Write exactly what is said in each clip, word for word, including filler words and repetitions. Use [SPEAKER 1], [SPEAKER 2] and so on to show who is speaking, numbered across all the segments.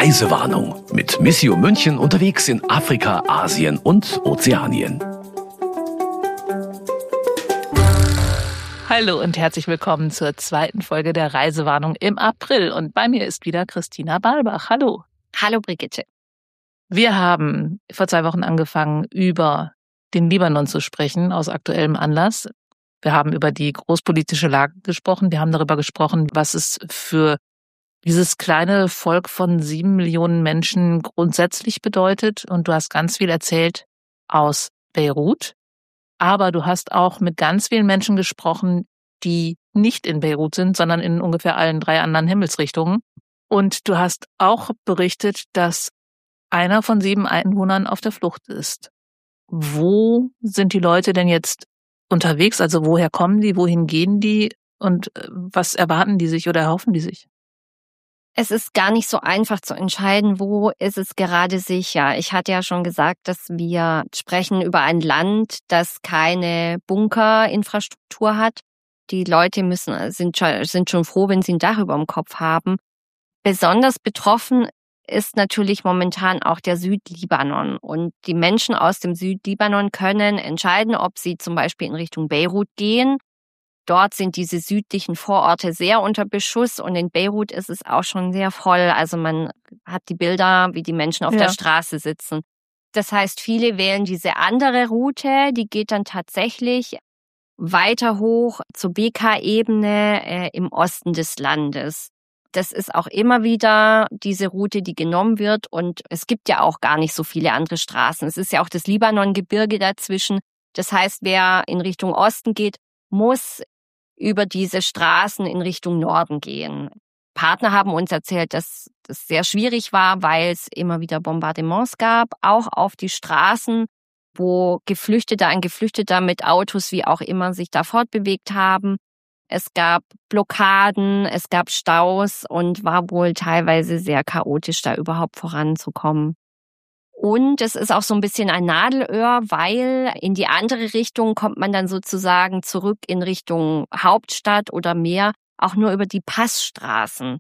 [SPEAKER 1] Reisewarnung mit Missio München unterwegs in Afrika, Asien und Ozeanien.
[SPEAKER 2] Hallo und herzlich willkommen zur zweiten Folge der Reisewarnung im April. Und bei mir ist wieder Christina Balbach. Hallo.
[SPEAKER 3] Hallo Brigitte.
[SPEAKER 2] Wir haben vor zwei Wochen angefangen, über den Libanon zu sprechen, aus aktuellem Anlass. Wir haben über die großpolitische Lage gesprochen. Wir haben darüber gesprochen, was es für dieses kleine Volk von sieben Millionen Menschen grundsätzlich bedeutet. Und du hast ganz viel erzählt aus Beirut. Aber du hast auch mit ganz vielen Menschen gesprochen, die nicht in Beirut sind, sondern in ungefähr allen drei anderen Himmelsrichtungen. Und du hast auch berichtet, dass einer von sieben Einwohnern auf der Flucht ist. Wo sind die Leute denn jetzt unterwegs? Also woher kommen die, wohin gehen die und was erwarten die sich oder erhoffen die sich?
[SPEAKER 3] Es ist gar nicht so einfach zu entscheiden, wo ist es gerade sicher. Ich hatte ja schon gesagt, dass wir sprechen über ein Land, das keine Bunkerinfrastruktur hat. Die Leute müssen sind schon, sind schon froh, wenn sie ein Dach über dem Kopf haben. Besonders betroffen ist natürlich momentan auch der Südlibanon. Und die Menschen aus dem Südlibanon können entscheiden, ob sie zum Beispiel in Richtung Beirut gehen. Dort sind diese südlichen Vororte sehr unter Beschuss und in Beirut ist es auch schon sehr voll. Also man hat die Bilder, wie die Menschen auf ja. der Straße sitzen. Das heißt, viele wählen diese andere Route, die geht dann tatsächlich weiter hoch zur B K-Ebene äh, im Osten des Landes. Das ist auch immer wieder diese Route, die genommen wird und es gibt ja auch gar nicht so viele andere Straßen. Es ist ja auch das Libanon-Gebirge dazwischen. Das heißt, wer in Richtung Osten geht, muss über diese Straßen in Richtung Norden gehen. Partner haben uns erzählt, dass das sehr schwierig war, weil es immer wieder Bombardements gab, auch auf die Straßen, wo Geflüchtete, ein Geflüchteter mit Autos, wie auch immer, sich da fortbewegt haben. Es gab Blockaden, es gab Staus und war wohl teilweise sehr chaotisch, da überhaupt voranzukommen. Und es ist auch so ein bisschen ein Nadelöhr, weil in die andere Richtung kommt man dann sozusagen zurück in Richtung Hauptstadt oder Meer, auch nur über die Passstraßen.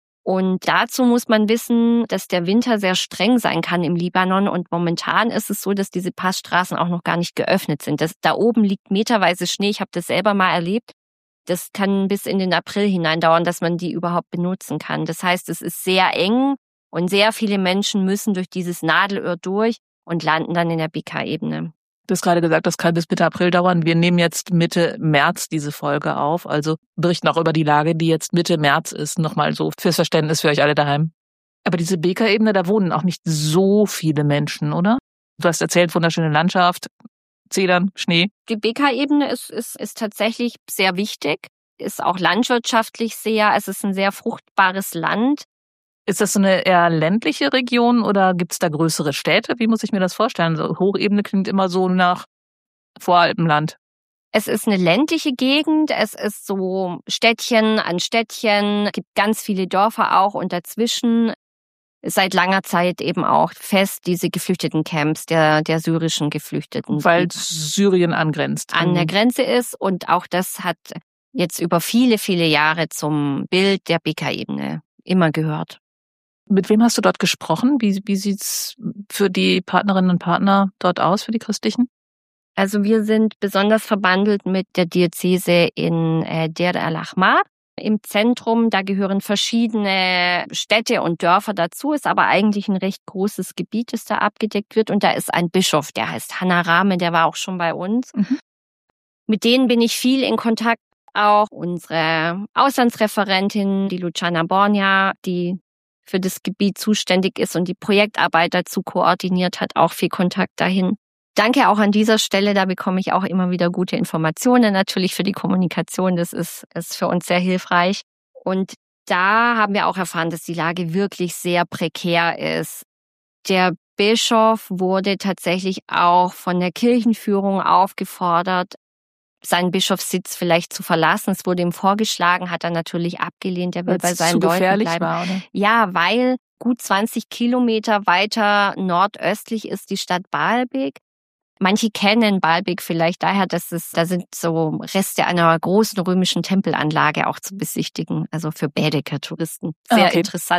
[SPEAKER 3] Und dazu muss man wissen, dass der Winter sehr streng sein kann im Libanon. Und momentan ist es so, dass diese Passstraßen auch noch gar nicht geöffnet sind. Das, da oben liegt meterweise Schnee. Ich habe das selber mal erlebt. Das kann bis in den April hinein dauern, dass man die überhaupt benutzen kann. Das heißt, es ist sehr eng. Und sehr viele Menschen müssen durch dieses Nadelöhr durch und landen dann in der B K-Ebene.
[SPEAKER 2] Du hast gerade gesagt, das kann bis Mitte April dauern. Wir nehmen jetzt Mitte März diese Folge auf. Also berichten auch über die Lage, die jetzt Mitte März ist. Nochmal so fürs Verständnis für euch alle daheim. Aber diese B K-Ebene, da wohnen auch nicht so viele Menschen, oder? Du hast erzählt, wunderschöne Landschaft, Zedern, Schnee.
[SPEAKER 3] Die B K-Ebene ist, ist, ist tatsächlich sehr wichtig. Ist auch landwirtschaftlich sehr, es ist ein sehr fruchtbares Land.
[SPEAKER 2] Ist das so eine eher ländliche Region oder gibt es da größere Städte? Wie muss ich mir das vorstellen? So Hochebene klingt immer so nach Voralpenland.
[SPEAKER 3] Es ist eine ländliche Gegend, es ist so Städtchen an Städtchen, es gibt ganz viele Dörfer auch und dazwischen ist seit langer Zeit eben auch fest diese Geflüchtetencamps der, der syrischen Geflüchteten.
[SPEAKER 2] Weil Syrien angrenzt.
[SPEAKER 3] An der Grenze ist und auch das hat jetzt über viele, viele Jahre zum Bild der B K-Ebene immer gehört.
[SPEAKER 2] Mit wem hast du dort gesprochen? Wie, wie sieht's für die Partnerinnen und Partner dort aus, für die Christlichen?
[SPEAKER 3] Also wir sind besonders verbandelt mit der Diözese in äh, Deir el-Ahmar im Zentrum. Da gehören verschiedene Städte und Dörfer dazu, ist aber eigentlich ein recht großes Gebiet, das da abgedeckt wird. Und da ist ein Bischof, der heißt Hannah Rahme, der war auch schon bei uns. Mhm. Mit denen bin ich viel in Kontakt. Auch unsere Auslandsreferentin, die Luciana Borgna, die für das Gebiet zuständig ist und die Projektarbeit dazu koordiniert hat, auch viel Kontakt dahin. Danke auch an dieser Stelle, da bekomme ich auch immer wieder gute Informationen, natürlich für die Kommunikation, das ist, ist für uns sehr hilfreich. Und da haben wir auch erfahren, dass die Lage wirklich sehr prekär ist. Der Bischof wurde tatsächlich auch von der Kirchenführung aufgefordert, seinen Bischofssitz vielleicht zu verlassen. Es wurde ihm vorgeschlagen, hat er natürlich abgelehnt. Er will bei seinen Leuten bleiben. War, oder? Ja, weil gut zwanzig Kilometer weiter nordöstlich ist die Stadt Baalbek. Manche kennen Baalbek vielleicht daher, dass es, da sind so Reste einer großen römischen Tempelanlage auch zu besichtigen, also für Baedeker-Touristen. Sehr okay. interessant.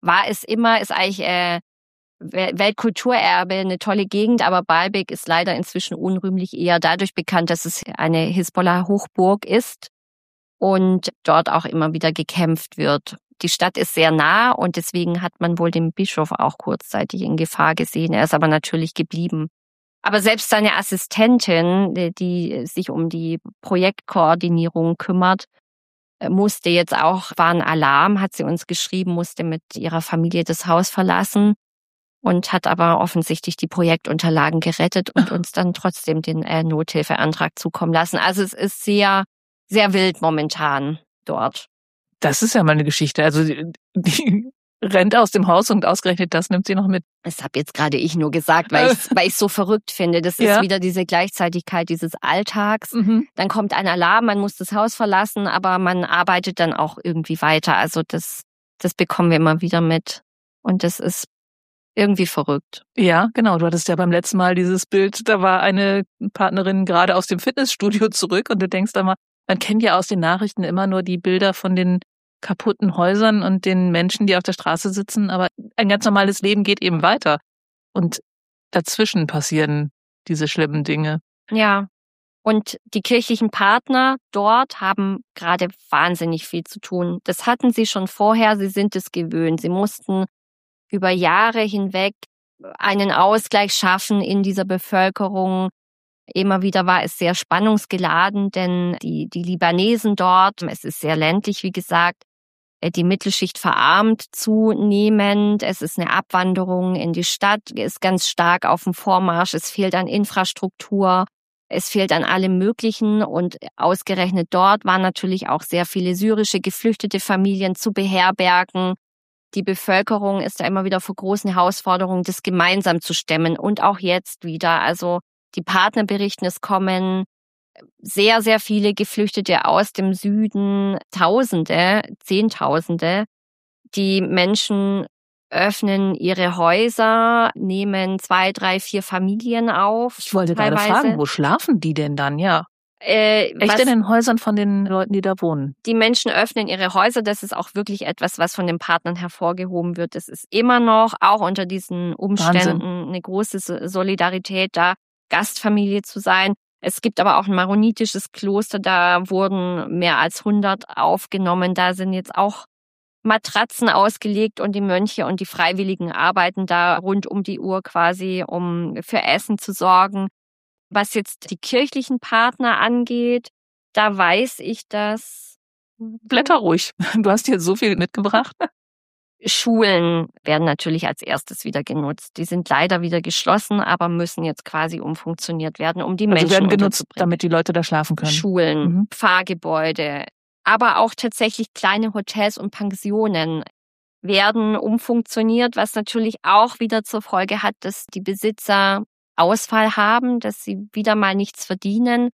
[SPEAKER 3] war es immer, ist eigentlich äh, Weltkulturerbe, eine tolle Gegend, aber Baalbek ist leider inzwischen unrühmlich eher dadurch bekannt, dass es eine Hisbollah-Hochburg ist und dort auch immer wieder gekämpft wird. Die Stadt ist sehr nah und deswegen hat man wohl den Bischof auch kurzzeitig in Gefahr gesehen. Er ist aber natürlich geblieben. Aber selbst seine Assistentin, die sich um die Projektkoordinierung kümmert, musste jetzt auch, war ein Alarm, hat sie uns geschrieben, musste mit ihrer Familie das Haus verlassen und hat aber offensichtlich die Projektunterlagen gerettet und uns dann trotzdem den äh, Nothilfeantrag zukommen lassen. Also es ist sehr, sehr wild momentan dort.
[SPEAKER 2] Das ist ja mal eine Geschichte. Also die, die rennt aus dem Haus und ausgerechnet das nimmt sie noch mit.
[SPEAKER 3] Das habe jetzt gerade ich nur gesagt, weil ich weil ich so verrückt finde. Das ist
[SPEAKER 2] ja.
[SPEAKER 3] wieder diese Gleichzeitigkeit dieses Alltags.
[SPEAKER 2] Mhm.
[SPEAKER 3] Dann kommt ein Alarm, man muss das Haus verlassen, aber man arbeitet dann auch irgendwie weiter. Also das, das bekommen wir immer wieder mit. Und das ist irgendwie verrückt.
[SPEAKER 2] Ja, genau. Du hattest ja beim letzten Mal dieses Bild, da war eine Partnerin gerade aus dem Fitnessstudio zurück und du denkst da mal, man kennt ja aus den Nachrichten immer nur die Bilder von den kaputten Häusern und den Menschen, die auf der Straße sitzen, aber ein ganz normales Leben geht eben weiter. Und dazwischen passieren diese schlimmen Dinge.
[SPEAKER 3] Ja, und die kirchlichen Partner dort haben gerade wahnsinnig viel zu tun. Das hatten sie schon vorher, sie sind es gewöhnt. Sie mussten über Jahre hinweg einen Ausgleich schaffen in dieser Bevölkerung. Immer wieder war es sehr spannungsgeladen, denn die, die Libanesen dort, es ist sehr ländlich, wie gesagt, die Mittelschicht verarmt zunehmend. Es ist eine Abwanderung in die Stadt, ist ganz stark auf dem Vormarsch. Es fehlt an Infrastruktur, es fehlt an allem Möglichen. Und ausgerechnet dort waren natürlich auch sehr viele syrische geflüchtete Familien zu beherbergen. Die Bevölkerung ist da immer wieder vor großen Herausforderungen, das gemeinsam zu stemmen. Und auch jetzt wieder. Also die Partner berichten, es kommen sehr, sehr viele Geflüchtete aus dem Süden, Tausende, Zehntausende. Die Menschen öffnen ihre Häuser, nehmen zwei, drei, vier Familien auf.
[SPEAKER 2] Ich wollte gerade fragen, wo schlafen die denn dann, ja?
[SPEAKER 3] Äh,
[SPEAKER 2] Echt
[SPEAKER 3] was,
[SPEAKER 2] in den Häusern von den Leuten, die da wohnen?
[SPEAKER 3] Die Menschen öffnen ihre Häuser. Das ist auch wirklich etwas, was von den Partnern hervorgehoben wird. Es ist immer noch, auch unter diesen Umständen, Wahnsinn. Eine große Solidarität da, Gastfamilie zu sein. Es gibt aber auch ein maronitisches Kloster, da wurden mehr als hundert aufgenommen. Da sind jetzt auch Matratzen ausgelegt und die Mönche und die Freiwilligen arbeiten da rund um die Uhr quasi, um für Essen zu sorgen. Was jetzt die kirchlichen Partner angeht, da weiß ich, dass...
[SPEAKER 2] Blätter ruhig. Du hast hier so viel mitgebracht.
[SPEAKER 3] Schulen werden natürlich als erstes wieder genutzt. Die sind leider wieder geschlossen, aber müssen jetzt quasi umfunktioniert werden, um die
[SPEAKER 2] also
[SPEAKER 3] Menschen
[SPEAKER 2] werden genutzt, damit die Leute da schlafen können.
[SPEAKER 3] Schulen, mhm. Fahrgebäude, aber auch tatsächlich kleine Hotels und Pensionen werden umfunktioniert, was natürlich auch wieder zur Folge hat, dass die Besitzer Ausfall haben, dass sie wieder mal nichts verdienen.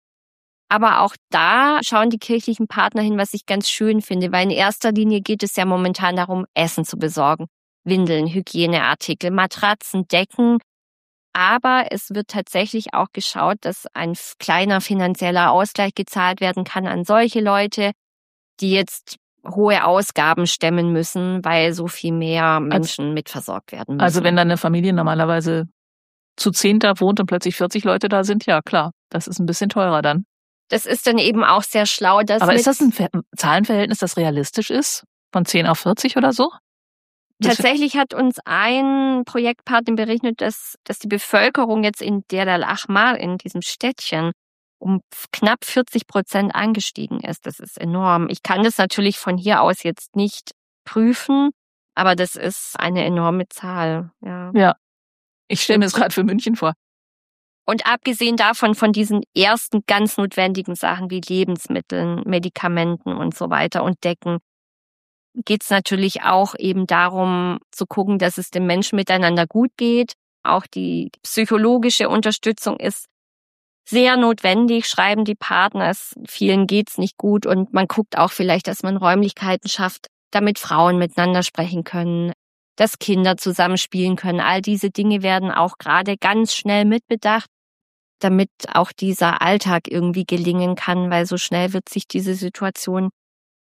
[SPEAKER 3] Aber auch da schauen die kirchlichen Partner hin, was ich ganz schön finde, weil in erster Linie geht es ja momentan darum, Essen zu besorgen. Windeln, Hygieneartikel, Matratzen, Decken. Aber es wird tatsächlich auch geschaut, dass ein kleiner finanzieller Ausgleich gezahlt werden kann an solche Leute, die jetzt hohe Ausgaben stemmen müssen, weil so viel mehr Menschen also, mitversorgt werden müssen.
[SPEAKER 2] Also wenn dann eine Familie normalerweise zu zehn da wohnt und plötzlich vierzig Leute da sind, ja klar, das ist ein bisschen teurer dann.
[SPEAKER 3] Das ist dann eben auch sehr schlau. Dass
[SPEAKER 2] Aber ist das ein Ver- Zahlenverhältnis, das realistisch ist? Von zehn auf vierzig oder so?
[SPEAKER 3] Tatsächlich hat uns ein Projektpartner berichtet, dass, dass die Bevölkerung jetzt in Deir al-Ahmar, in diesem Städtchen, um knapp vierzig Prozent angestiegen ist. Das ist enorm. Ich kann das natürlich von hier aus jetzt nicht prüfen, aber das ist eine enorme Zahl. Ja,
[SPEAKER 2] ja. Ich stelle mir das gerade für München vor.
[SPEAKER 3] Und abgesehen davon, von diesen ersten ganz notwendigen Sachen wie Lebensmitteln, Medikamenten und so weiter und Decken, geht es natürlich auch eben darum zu gucken, dass es den Menschen miteinander gut geht. Auch die psychologische Unterstützung ist sehr notwendig, schreiben die Partner. Es, vielen geht's nicht gut und man guckt auch vielleicht, dass man Räumlichkeiten schafft, damit Frauen miteinander sprechen können, dass Kinder zusammenspielen können. All diese Dinge werden auch gerade ganz schnell mitbedacht, damit auch dieser Alltag irgendwie gelingen kann, weil so schnell wird sich diese Situation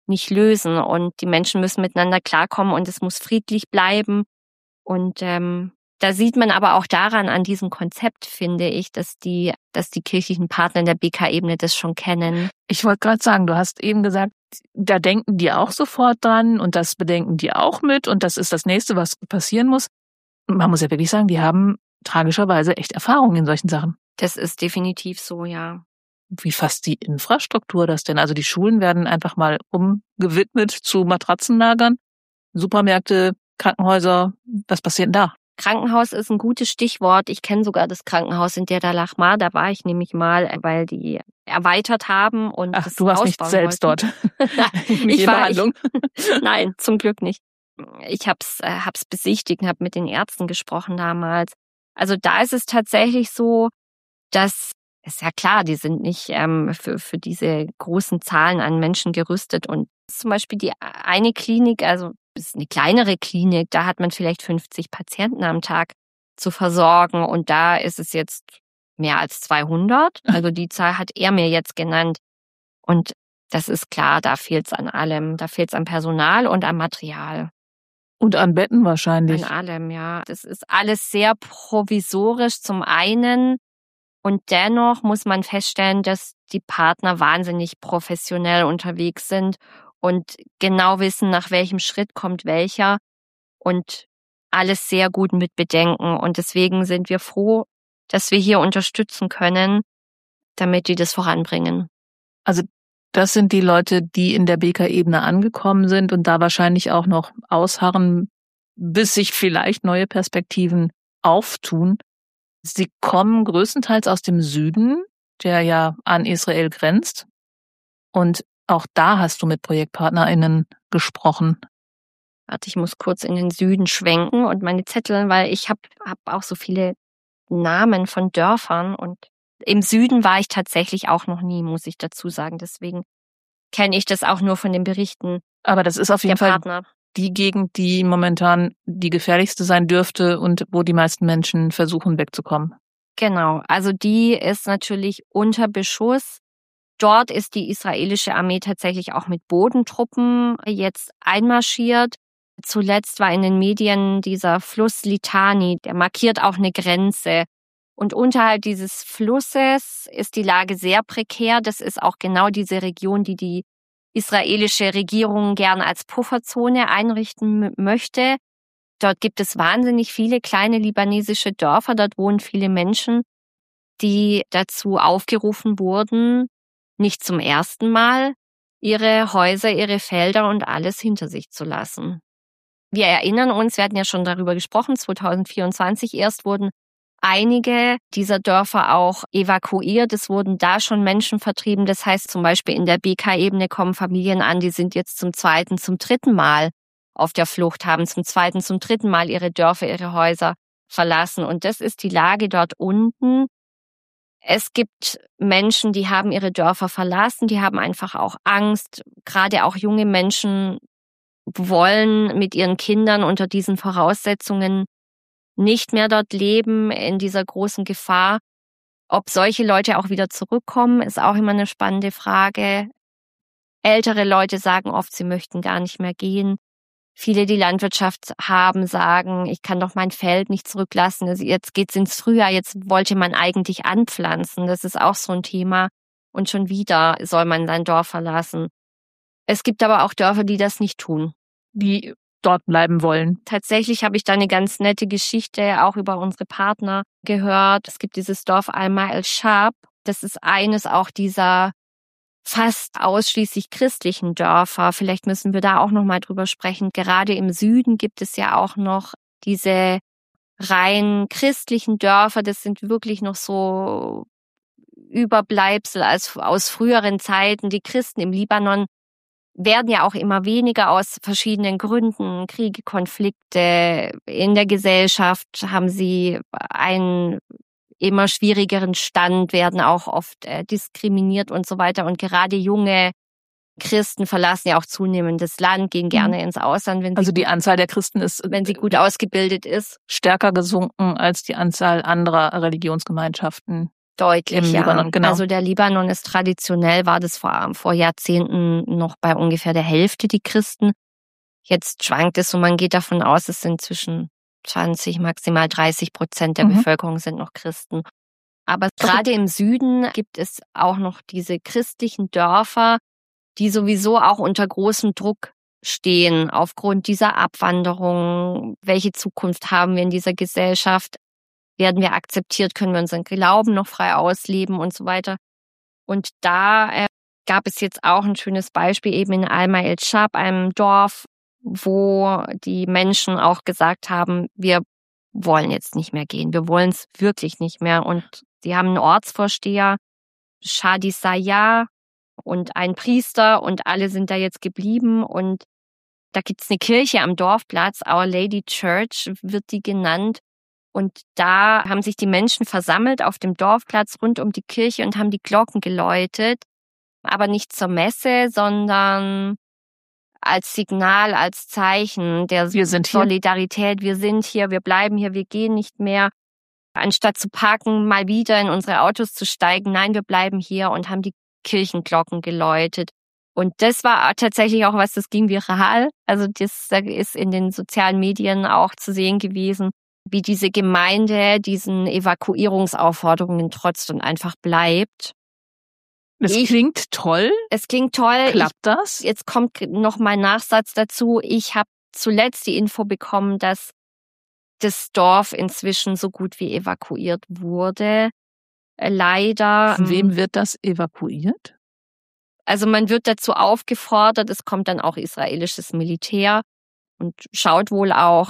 [SPEAKER 3] nicht lösen. Und die Menschen müssen miteinander klarkommen und es muss friedlich bleiben. Und ähm, da sieht man aber auch daran, an diesem Konzept, finde ich, dass die, dass die kirchlichen Partner in der B K-Ebene das schon kennen.
[SPEAKER 2] Ich wollte gerade sagen, du hast eben gesagt, da denken die auch sofort dran und das bedenken die auch mit und das ist das Nächste, was passieren muss. Man muss ja wirklich sagen, die haben tragischerweise echt Erfahrung in solchen Sachen.
[SPEAKER 3] Das ist definitiv so, ja.
[SPEAKER 2] Wie fasst die Infrastruktur das denn? Also die Schulen werden einfach mal umgewidmet zu Matratzenlagern, Supermärkte, Krankenhäuser. Was passiert denn da?
[SPEAKER 3] Krankenhaus ist ein gutes Stichwort. Ich kenne sogar das Krankenhaus in Dera Lahmar. Da war ich nämlich mal, weil die erweitert haben und
[SPEAKER 2] Ach,
[SPEAKER 3] das
[SPEAKER 2] du warst nicht selbst
[SPEAKER 3] wollten.
[SPEAKER 2] dort.
[SPEAKER 3] ich war ich, Nein, zum Glück nicht. Ich hab's, äh, hab's besichtigt und habe mit den Ärzten gesprochen damals. Also da ist es tatsächlich so, dass ist ja klar, die sind nicht ähm, für für diese großen Zahlen an Menschen gerüstet und zum Beispiel die eine Klinik, also ist eine kleinere Klinik, da hat man vielleicht fünfzig Patienten am Tag zu versorgen und da ist es jetzt mehr als zweihundert. Also die Zahl hat er mir jetzt genannt. Und das ist klar, da fehlt es an allem. Da fehlt es an Personal und an Material.
[SPEAKER 2] Und an Betten wahrscheinlich.
[SPEAKER 3] An allem, ja. Das ist alles sehr provisorisch zum einen. Und dennoch muss man feststellen, dass die Partner wahnsinnig professionell unterwegs sind und genau wissen, nach welchem Schritt kommt welcher und alles sehr gut mit bedenken. Und deswegen sind wir froh, dass wir hier unterstützen können, damit die das voranbringen.
[SPEAKER 2] Also das sind die Leute, die in der B K-Ebene angekommen sind und da wahrscheinlich auch noch ausharren, bis sich vielleicht neue Perspektiven auftun. Sie kommen größtenteils aus dem Süden, der ja an Israel grenzt. Und auch da hast du mit ProjektpartnerInnen gesprochen.
[SPEAKER 3] Warte, ich muss kurz in den Süden schwenken und meine Zettel, weil ich habe hab auch so viele Namen von Dörfern und im Süden war ich tatsächlich auch noch nie, muss ich dazu sagen. Deswegen kenne ich das auch nur von den Berichten.
[SPEAKER 2] Aber das ist auf jeden Fall
[SPEAKER 3] Partner.
[SPEAKER 2] Die Gegend, die momentan die gefährlichste sein dürfte und wo die meisten Menschen versuchen wegzukommen.
[SPEAKER 3] Genau, also die ist natürlich unter Beschuss. Dort ist die israelische Armee tatsächlich auch mit Bodentruppen jetzt einmarschiert. Zuletzt war in den Medien dieser Fluss Litani, der markiert auch eine Grenze. Und unterhalb dieses Flusses ist die Lage sehr prekär. Das ist auch genau diese Region, die die israelische Regierung gern als Pufferzone einrichten m- möchte. Dort gibt es wahnsinnig viele kleine libanesische Dörfer. Dort wohnen viele Menschen, die dazu aufgerufen wurden, nicht zum ersten Mal ihre Häuser, ihre Felder und alles hinter sich zu lassen. Wir erinnern uns, wir hatten ja schon darüber gesprochen, zwanzig vierundzwanzig erst wurden einige dieser Dörfer auch evakuiert. Es wurden da schon Menschen vertrieben. Das heißt zum Beispiel in der B K-Ebene kommen Familien an, die sind jetzt zum zweiten, zum dritten Mal auf der Flucht, haben zum zweiten, zum dritten Mal ihre Dörfer, ihre Häuser verlassen. Und das ist die Lage dort unten. Es gibt Menschen, die haben ihre Dörfer verlassen, die haben einfach auch Angst. Gerade auch junge Menschen wollen mit ihren Kindern unter diesen Voraussetzungen nicht mehr dort leben, in dieser großen Gefahr. Ob solche Leute auch wieder zurückkommen, ist auch immer eine spannende Frage. Ältere Leute sagen oft, sie möchten gar nicht mehr gehen. Viele, die Landwirtschaft haben, sagen, ich kann doch mein Feld nicht zurücklassen. Jetzt geht's ins Frühjahr, jetzt wollte man eigentlich anpflanzen. Das ist auch so ein Thema. Und schon wieder soll man sein Dorf verlassen. Es gibt aber auch Dörfer, die das nicht tun.
[SPEAKER 2] Die dort bleiben wollen.
[SPEAKER 3] Tatsächlich habe ich da eine ganz nette Geschichte auch über unsere Partner gehört. Es gibt dieses Dorf Alma el-Shab. Das ist eines auch dieser fast ausschließlich christlichen Dörfer. Vielleicht müssen wir da auch noch mal drüber sprechen. Gerade im Süden gibt es ja auch noch diese rein christlichen Dörfer. Das sind wirklich noch so Überbleibsel als, aus früheren Zeiten. Die Christen im Libanon werden ja auch immer weniger aus verschiedenen Gründen. Kriege, Konflikte in der Gesellschaft haben sie einen immer schwierigeren Stand, werden auch oft äh, diskriminiert und so weiter. Und gerade junge Christen verlassen ja auch zunehmend das Land, gehen gerne ins Ausland, wenn sie
[SPEAKER 2] Also die Anzahl der Christen ist,
[SPEAKER 3] wenn sie gut ausgebildet ist,
[SPEAKER 2] stärker gesunken als die Anzahl anderer Religionsgemeinschaften.
[SPEAKER 3] Deutlich,
[SPEAKER 2] im
[SPEAKER 3] ja.
[SPEAKER 2] Libanon, genau.
[SPEAKER 3] Also der Libanon ist traditionell, war das vor, vor Jahrzehnten noch bei ungefähr der Hälfte die Christen. Jetzt schwankt es und man geht davon aus, es sind zwischen zwanzig, maximal dreißig Prozent der
[SPEAKER 2] Mhm.
[SPEAKER 3] Bevölkerung sind noch Christen. Aber gerade im Süden gibt es auch noch diese christlichen Dörfer, die sowieso auch unter großem Druck stehen aufgrund dieser Abwanderung. Welche Zukunft haben wir in dieser Gesellschaft? Werden wir akzeptiert? Können wir unseren Glauben noch frei ausleben und so weiter? Und da äh, gab es jetzt auch ein schönes Beispiel eben in Alma El Shab, einem Dorf, wo die Menschen auch gesagt haben, wir wollen jetzt nicht mehr gehen. Wir wollen es wirklich nicht mehr. Und sie haben einen Ortsvorsteher, Shadi Sayar, und einen Priester und alle sind da jetzt geblieben. Und da gibt's eine Kirche am Dorfplatz, Our Lady Church wird die genannt. Und da haben sich die Menschen versammelt auf dem Dorfplatz rund um die Kirche und haben die Glocken geläutet. Aber nicht zur Messe, sondern als Signal, als Zeichen der
[SPEAKER 2] Wir sind hier.
[SPEAKER 3] Solidarität. Wir sind hier, wir bleiben hier, wir gehen nicht mehr. Anstatt zu parken, mal wieder in unsere Autos zu steigen. Nein, wir bleiben hier und haben die Kirchenglocken geläutet. Und das war tatsächlich auch was, das ging viral. Also das ist in den sozialen Medien auch zu sehen gewesen, wie diese Gemeinde diesen Evakuierungsaufforderungen trotzt und einfach bleibt.
[SPEAKER 2] Es
[SPEAKER 3] Ich-
[SPEAKER 2] klingt toll.
[SPEAKER 3] Es klingt toll.
[SPEAKER 2] Klappt das?
[SPEAKER 3] Ich, jetzt kommt noch mein Nachsatz dazu. Ich habe zuletzt die Info bekommen, dass das Dorf inzwischen so gut wie evakuiert wurde. Äh, Leider.
[SPEAKER 2] Von wem wird das evakuiert?
[SPEAKER 3] Also man wird dazu aufgefordert, es kommt dann auch israelisches Militär und schaut wohl auch,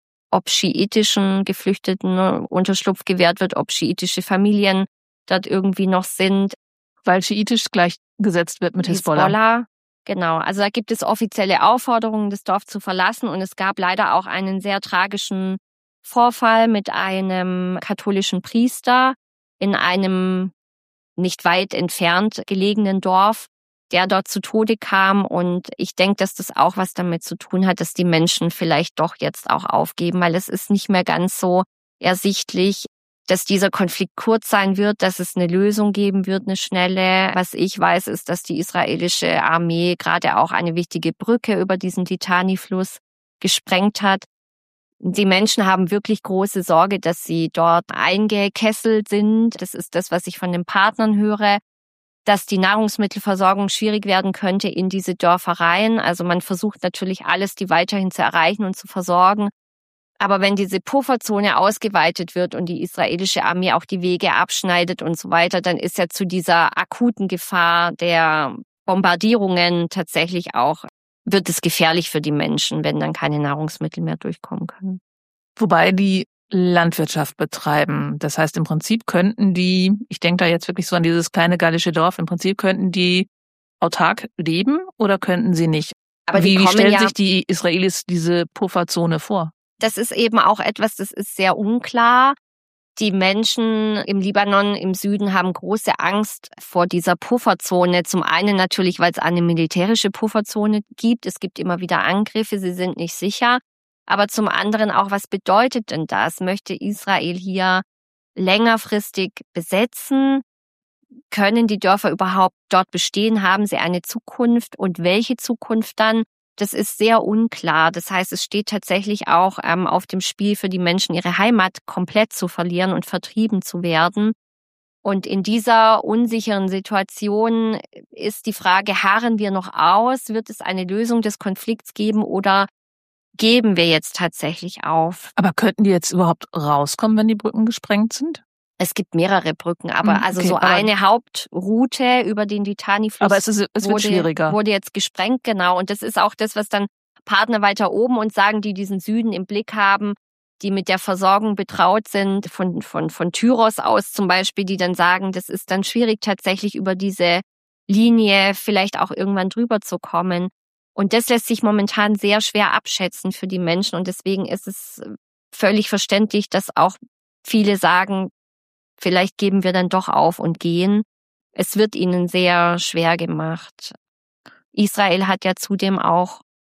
[SPEAKER 3] ob schiitischen Geflüchteten Unterschlupf gewährt wird, ob schiitische Familien dort irgendwie noch sind.
[SPEAKER 2] Weil schiitisch gleichgesetzt wird mit Hisbollah.
[SPEAKER 3] Hisbollah. Genau, also da gibt es offizielle Aufforderungen, das Dorf zu verlassen und es gab leider auch einen sehr tragischen Vorfall mit einem katholischen Priester in einem nicht weit entfernt gelegenen Dorf, der dort zu Tode kam. Und ich denke, dass das auch was damit zu tun hat, dass die Menschen vielleicht doch jetzt auch aufgeben, weil es ist nicht mehr ganz so ersichtlich, dass dieser Konflikt kurz sein wird, dass es eine Lösung geben wird, eine schnelle. Was ich weiß, ist, dass die israelische Armee gerade auch eine wichtige Brücke über diesen Litani-Fluss gesprengt hat. Die Menschen haben wirklich große Sorge, dass sie dort eingekesselt sind. Das ist das, was ich von den Partnern höre, dass die Nahrungsmittelversorgung schwierig werden könnte in diese Dörfer rein. Also man versucht natürlich alles, die weiterhin zu erreichen und zu versorgen. Aber wenn diese Pufferzone ausgeweitet wird und die israelische Armee auch die Wege abschneidet und so weiter, dann ist ja zu dieser akuten Gefahr der Bombardierungen tatsächlich auch, wird es gefährlich für die Menschen, wenn dann keine Nahrungsmittel mehr durchkommen können.
[SPEAKER 2] Wobei die Landwirtschaft betreiben. Das heißt, im Prinzip könnten die, ich denke da jetzt wirklich so an dieses kleine gallische Dorf, im Prinzip könnten die autark leben oder könnten sie nicht?
[SPEAKER 3] Aber
[SPEAKER 2] wie,
[SPEAKER 3] die
[SPEAKER 2] wie
[SPEAKER 3] kommen
[SPEAKER 2] stellen
[SPEAKER 3] ja,
[SPEAKER 2] sich die Israelis diese Pufferzone vor?
[SPEAKER 3] das ist eben auch etwas, das ist sehr unklar. Die Menschen im Libanon, im Süden, haben große Angst vor dieser Pufferzone. Zum einen natürlich, weil es eine militärische Pufferzone gibt. Es gibt immer wieder Angriffe, sie sind nicht sicher. Aber zum anderen auch, was bedeutet denn das? Möchte Israel hier längerfristig besetzen? Können die Dörfer überhaupt dort bestehen? Haben sie eine Zukunft? Und welche Zukunft dann? Das ist sehr unklar. Das heißt, es steht tatsächlich auch ähm, auf dem Spiel für die Menschen, ihre Heimat komplett zu verlieren und vertrieben zu werden. Und in dieser unsicheren Situation ist die Frage, harren wir noch aus? Wird es eine Lösung des Konflikts geben oder geben wir jetzt tatsächlich auf?
[SPEAKER 2] Aber könnten die jetzt überhaupt rauskommen, wenn die Brücken gesprengt sind?
[SPEAKER 3] Es gibt mehrere Brücken, aber
[SPEAKER 2] Hm,
[SPEAKER 3] also
[SPEAKER 2] okay,
[SPEAKER 3] so
[SPEAKER 2] aber-
[SPEAKER 3] eine Hauptroute über den Litani-Fluss
[SPEAKER 2] Aber es, ist, es wird
[SPEAKER 3] wurde,
[SPEAKER 2] schwieriger.
[SPEAKER 3] wurde jetzt gesprengt, genau. Und das ist auch das, was dann Partner weiter oben uns sagen, die diesen Süden im Blick haben, die mit der Versorgung betraut sind, von, von, von Tyros aus zum Beispiel, die dann sagen, das ist dann schwierig, tatsächlich über diese Linie vielleicht auch irgendwann drüber zu kommen. Und das lässt sich momentan sehr schwer abschätzen für die Menschen. Und deswegen ist es völlig verständlich, dass auch viele sagen, vielleicht geben wir dann doch auf und gehen. Es wird ihnen sehr schwer gemacht. Israel hat ja zudem auch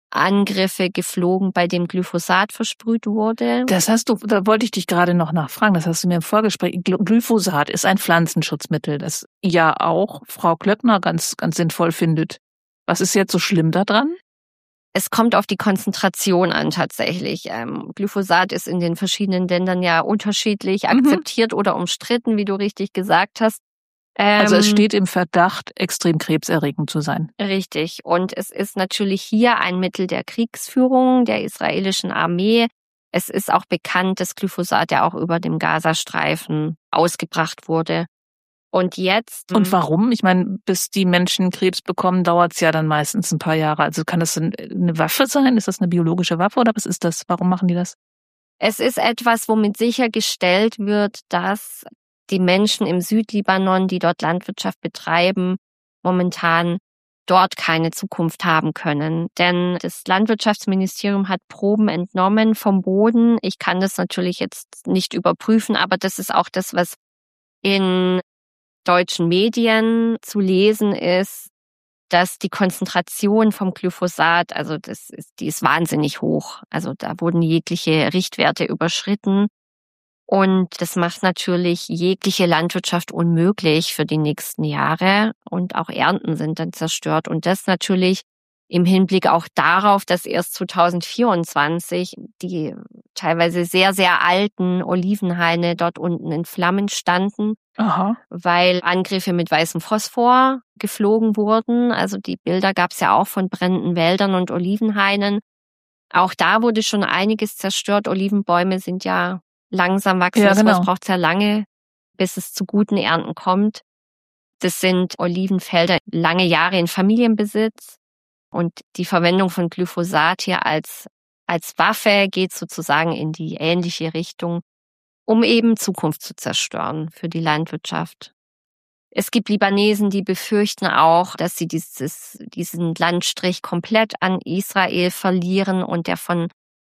[SPEAKER 3] Angriffe geflogen, bei dem Glyphosat versprüht wurde.
[SPEAKER 2] Das hast du, da wollte ich dich gerade noch nachfragen, das hast du mir im Vorgespräch. Glyphosat ist ein Pflanzenschutzmittel, das ja auch Frau Klöckner ganz, ganz sinnvoll findet. Was ist jetzt so schlimm daran?
[SPEAKER 3] Es kommt auf die Konzentration an tatsächlich. Ähm, Glyphosat ist in den verschiedenen Ländern ja unterschiedlich
[SPEAKER 2] Mhm.
[SPEAKER 3] akzeptiert oder umstritten, wie du richtig gesagt hast. Ähm,
[SPEAKER 2] Also es steht im Verdacht, extrem krebserregend zu sein.
[SPEAKER 3] Richtig. Und es ist natürlich hier ein Mittel der Kriegsführung der israelischen Armee. Es ist auch bekannt, dass Glyphosat ja auch über dem Gazastreifen ausgebracht wurde. Und jetzt...
[SPEAKER 2] Und warum? Ich meine, bis die Menschen Krebs bekommen, dauert es ja dann meistens ein paar Jahre. Also kann das eine Waffe sein? Ist das eine biologische Waffe oder was ist das? Warum machen die das?
[SPEAKER 3] Es ist etwas, womit sichergestellt wird, dass die Menschen im Südlibanon, die dort Landwirtschaft betreiben, momentan dort keine Zukunft haben können. Denn das Landwirtschaftsministerium hat Proben entnommen vom Boden. Ich kann das natürlich jetzt nicht überprüfen, aber das ist auch das, was in deutschen Medien zu lesen ist, dass die Konzentration vom Glyphosat, also das ist, die ist wahnsinnig hoch. Also da wurden jegliche Richtwerte überschritten. Und das macht natürlich jegliche Landwirtschaft unmöglich für die nächsten Jahre. Und auch Ernten sind dann zerstört. Und das natürlich im Hinblick auch darauf, dass erst zwanzig vierundzwanzig die teilweise sehr, sehr alten Olivenhaine dort unten in Flammen standen.
[SPEAKER 2] Aha.
[SPEAKER 3] Weil Angriffe mit weißem Phosphor geflogen wurden. Also die Bilder gab es ja auch von brennenden Wäldern und Olivenhainen. Auch da wurde schon einiges zerstört. Olivenbäume sind ja langsam wachsen.
[SPEAKER 2] Ja, genau.
[SPEAKER 3] Es braucht sehr lange, bis es zu guten Ernten kommt. Das sind Olivenfelder lange Jahre in Familienbesitz. Und die Verwendung von Glyphosat hier als, als Waffe geht sozusagen in die ähnliche Richtung, um eben Zukunft zu zerstören für die Landwirtschaft. Es gibt Libanesen, die befürchten auch, dass sie dieses, diesen Landstrich komplett an Israel verlieren und der von,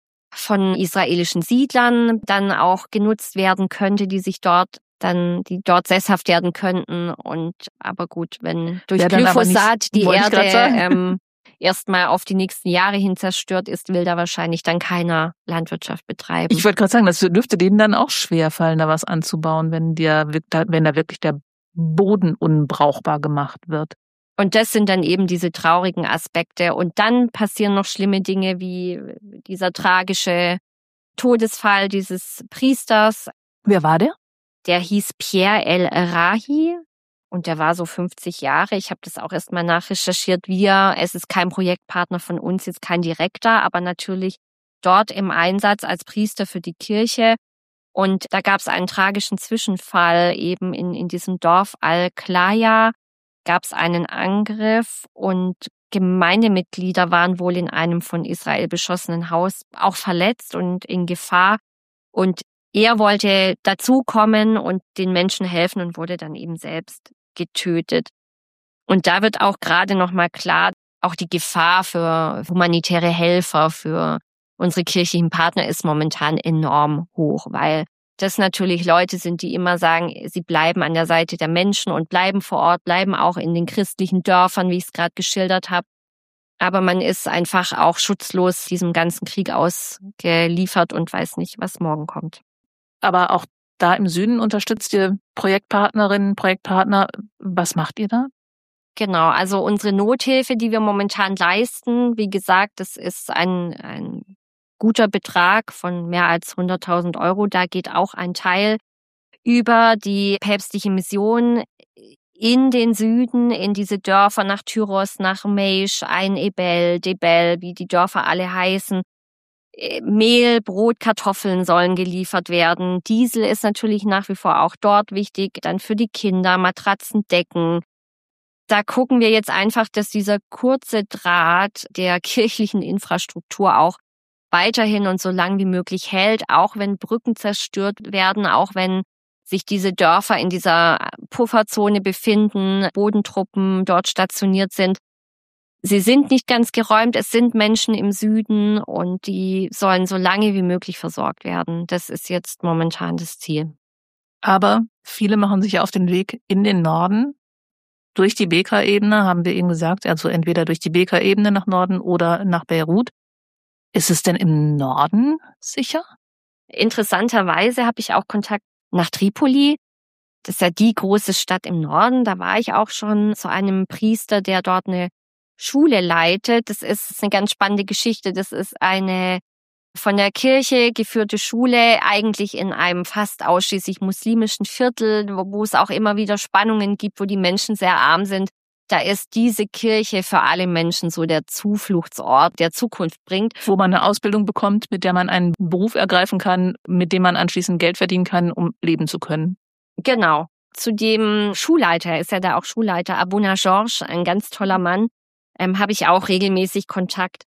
[SPEAKER 3] von israelischen Siedlern dann auch genutzt werden könnte, die sich dort dann, die dort sesshaft werden könnten. Und aber gut, wenn durch
[SPEAKER 2] Ja, dann aber
[SPEAKER 3] Glyphosat
[SPEAKER 2] nicht-
[SPEAKER 3] die
[SPEAKER 2] wollte ich grad
[SPEAKER 3] Erde
[SPEAKER 2] sagen.
[SPEAKER 3] ähm, erstmal auf die nächsten Jahre hin zerstört ist, will da wahrscheinlich dann keiner Landwirtschaft betreiben.
[SPEAKER 2] Ich wollte gerade sagen, das dürfte denen dann auch schwer fallen, da was anzubauen, wenn der, wenn da wirklich der Boden unbrauchbar gemacht wird.
[SPEAKER 3] Und das sind dann eben diese traurigen Aspekte. Und dann passieren noch schlimme Dinge wie dieser tragische Todesfall dieses Priesters.
[SPEAKER 2] Wer war der?
[SPEAKER 3] Der hieß Pierre El Rahi und der war so fünfzig Jahre. Ich habe das auch erst mal nachrecherchiert. Wir, es ist kein Projektpartner von uns, jetzt kein direkter, aber natürlich dort im Einsatz als Priester für die Kirche. Und da gab es einen tragischen Zwischenfall eben in, in diesem Dorf Al-Klaya. Gab es einen Angriff und Gemeindemitglieder waren wohl in einem von Israel beschossenen Haus auch verletzt und in Gefahr. Und er wollte dazukommen und den Menschen helfen und wurde dann eben selbst getötet. Und da wird auch gerade nochmal klar, auch die Gefahr für humanitäre Helfer, für unsere kirchlichen Partner ist momentan enorm hoch, weil das natürlich Leute sind, die immer sagen, sie bleiben an der Seite der Menschen und bleiben vor Ort, bleiben auch in den christlichen Dörfern, wie ich es gerade geschildert habe. Aber man ist einfach auch schutzlos diesem ganzen Krieg ausgeliefert und weiß nicht, was morgen kommt.
[SPEAKER 2] Aber auch da im Süden unterstützt ihr Projektpartnerinnen, Projektpartner. Was macht ihr da?
[SPEAKER 3] Genau, also unsere Nothilfe, die wir momentan leisten, wie gesagt, das ist ein, ein guter Betrag von mehr als hunderttausend Euro. Da geht auch ein Teil über die päpstliche Mission in den Süden, in diese Dörfer nach Tyros, nach Meisch, Ein Ebel, Debel, wie die Dörfer alle heißen. Mehl, Brot, Kartoffeln sollen geliefert werden. Diesel ist natürlich nach wie vor auch dort wichtig. Dann für die Kinder, Matratzen, Decken. Da gucken wir jetzt einfach, dass dieser kurze Draht der kirchlichen Infrastruktur auch weiterhin und so lang wie möglich hält, auch wenn Brücken zerstört werden, auch wenn sich diese Dörfer in dieser Pufferzone befinden, Bodentruppen dort stationiert sind. Sie sind nicht ganz geräumt, es sind Menschen im Süden und die sollen so lange wie möglich versorgt werden. Das ist jetzt momentan das Ziel.
[SPEAKER 2] Aber viele machen sich ja auf den Weg in den Norden. durch die Bekaa-Ebene, haben wir eben gesagt, also entweder durch die Bekaa-Ebene nach Norden oder nach Beirut. Ist es denn im Norden sicher?
[SPEAKER 3] Interessanterweise habe ich auch Kontakt nach Tripoli. Das ist ja die große Stadt im Norden. Da war ich auch schon zu einem Priester, der dort eine Schule leitet. Das ist eine ganz spannende Geschichte. Das ist eine von der Kirche geführte Schule, eigentlich in einem fast ausschließlich muslimischen Viertel, wo es auch immer wieder Spannungen gibt, wo die Menschen sehr arm sind. Da ist diese Kirche für alle Menschen so der Zufluchtsort, der Zukunft bringt.
[SPEAKER 2] Wo man eine Ausbildung bekommt, mit der man einen Beruf ergreifen kann, mit dem man anschließend Geld verdienen kann, um leben zu können.
[SPEAKER 3] Genau. Zu dem Schulleiter, ist ja da auch Schulleiter, Abuna George, ein ganz toller Mann, ähm, habe ich auch regelmäßig Kontakt.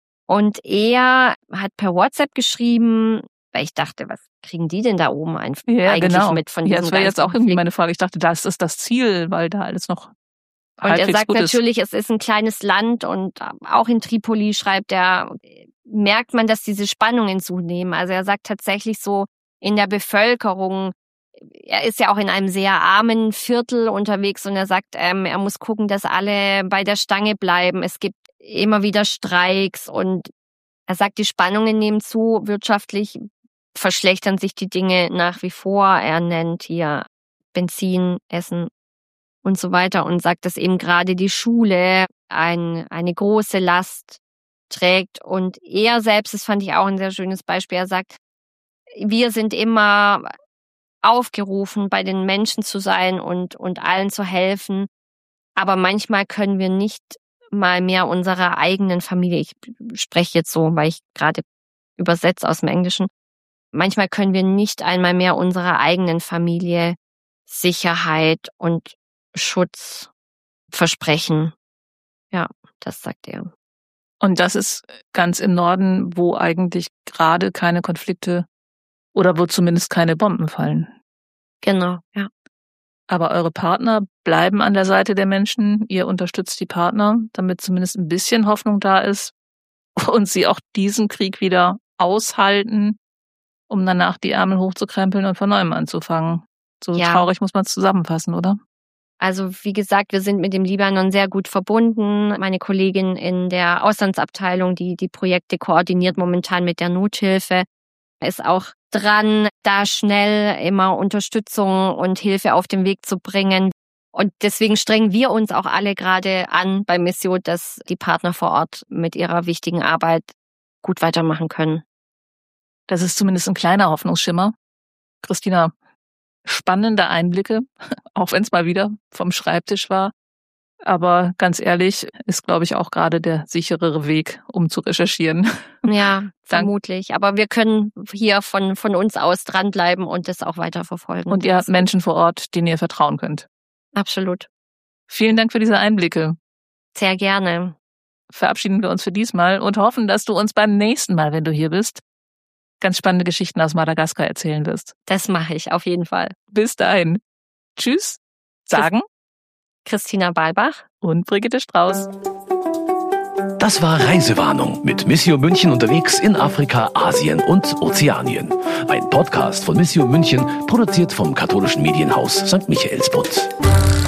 [SPEAKER 3] Und er hat per WhatsApp geschrieben, weil ich dachte, was kriegen die denn da oben ein,
[SPEAKER 2] ja,
[SPEAKER 3] eigentlich
[SPEAKER 2] genau.
[SPEAKER 3] mit von diesem
[SPEAKER 2] Ja, das wäre jetzt auch irgendwie meine Frage. Ich dachte, das ist das Ziel, weil da alles noch
[SPEAKER 3] Und er sagt
[SPEAKER 2] gut ist.
[SPEAKER 3] natürlich, es ist ein kleines Land und auch in Tripoli schreibt er, merkt man, dass diese Spannungen zunehmen. Also er sagt tatsächlich so in der Bevölkerung, er ist ja auch in einem sehr armen Viertel unterwegs und er sagt, ähm, er muss gucken, dass alle bei der Stange bleiben. Es gibt immer wieder Streiks und er sagt, die Spannungen nehmen zu, wirtschaftlich verschlechtern sich die Dinge nach wie vor. Er nennt hier Benzin, Essen und so weiter und sagt, dass eben gerade die Schule ein, eine große Last trägt. Und er selbst, das fand ich auch ein sehr schönes Beispiel, er sagt, wir sind immer aufgerufen, bei den Menschen zu sein und, und allen zu helfen. Aber manchmal können wir nicht mal mehr unserer eigenen Familie, ich spreche jetzt so, weil ich gerade übersetze aus dem Englischen, manchmal können wir nicht einmal mehr unserer eigenen Familie Sicherheit und Schutz versprechen. Ja, das sagt er.
[SPEAKER 2] Und das ist ganz im Norden, wo eigentlich gerade keine Konflikte oder wo zumindest keine Bomben fallen.
[SPEAKER 3] Genau, ja.
[SPEAKER 2] Aber eure Partner bleiben an der Seite der Menschen. Ihr unterstützt die Partner, damit zumindest ein bisschen Hoffnung da ist und sie auch diesen Krieg wieder aushalten, um danach die Ärmel hochzukrempeln und von neuem anzufangen. So
[SPEAKER 3] Ja.
[SPEAKER 2] traurig muss man es zusammenfassen, oder?
[SPEAKER 3] Also wie gesagt, wir sind mit dem Libanon sehr gut verbunden. Meine Kollegin in der Auslandsabteilung, die die Projekte koordiniert momentan mit der Nothilfe, ist auch dran, da schnell immer Unterstützung und Hilfe auf den Weg zu bringen. Und deswegen strengen wir uns auch alle gerade an bei Missio, dass die Partner vor Ort mit ihrer wichtigen Arbeit gut weitermachen können.
[SPEAKER 2] Das ist zumindest ein kleiner Hoffnungsschimmer. Christina, spannende Einblicke, auch wenn es mal wieder vom Schreibtisch war. Aber ganz ehrlich, ist, glaube ich, auch gerade der sicherere Weg, um zu recherchieren.
[SPEAKER 3] Ja, vermutlich. Aber wir können hier von, von uns aus dranbleiben und das auch weiter verfolgen.
[SPEAKER 2] Und ihr habt Menschen vor Ort, denen ihr vertrauen könnt.
[SPEAKER 3] Absolut.
[SPEAKER 2] Vielen Dank für diese Einblicke.
[SPEAKER 3] Sehr gerne.
[SPEAKER 2] Verabschieden wir uns für diesmal und hoffen, dass du uns beim nächsten Mal, wenn du hier bist, ganz spannende Geschichten aus Madagaskar erzählen wirst.
[SPEAKER 3] Das mache ich auf jeden Fall.
[SPEAKER 2] Bis dahin. Tschüss, sagen
[SPEAKER 3] Christina Balbach
[SPEAKER 2] und Brigitte Strauß.
[SPEAKER 1] Das war Reisewarnung mit Missio München unterwegs in Afrika, Asien und Ozeanien. Ein Podcast von Missio München, produziert vom katholischen Medienhaus Sankt Michaelsbund.